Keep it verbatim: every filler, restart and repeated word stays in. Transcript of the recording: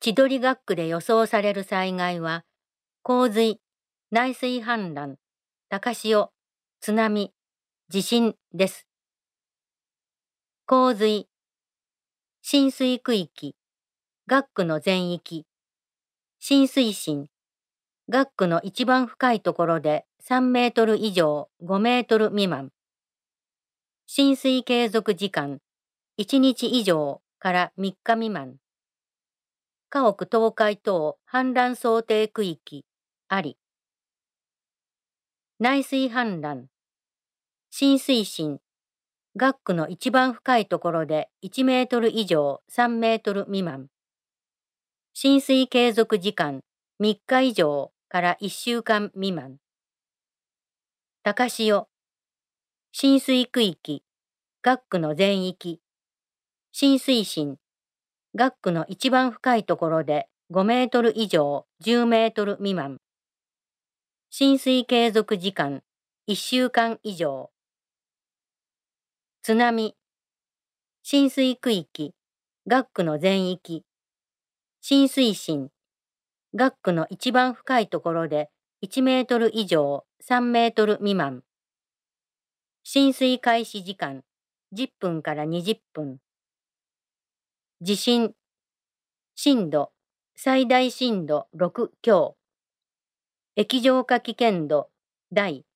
千鳥学区で予想される災害は、洪水、内水氾濫、高潮、津波、地震です。洪水、浸水区域、学区の全域、浸水深、学区の一番深いところでさんメートル以上ごメートル未満。浸水継続時間、いちにち以上からみっか未満。家屋倒壊等氾濫想定区域、あり。内水氾濫、浸水深、学区の一番深いところでいちメートル以上さんメートル未満。浸水継続時間みっか以上からいっしゅうかん未満。高潮、浸水区域、学区の全域、浸水深、学区の一番深いところでごメートル以上じゅうメートル未満。浸水継続時間いっしゅうかん以上。津波、浸水区域、学区の全域、浸水深、学区の一番深いところでいちメートル以上さんメートル未満。浸水開始時間じゅっぷんからにじゅっぷん。地震、震度、最大震度ろく強。液状化危険度、大。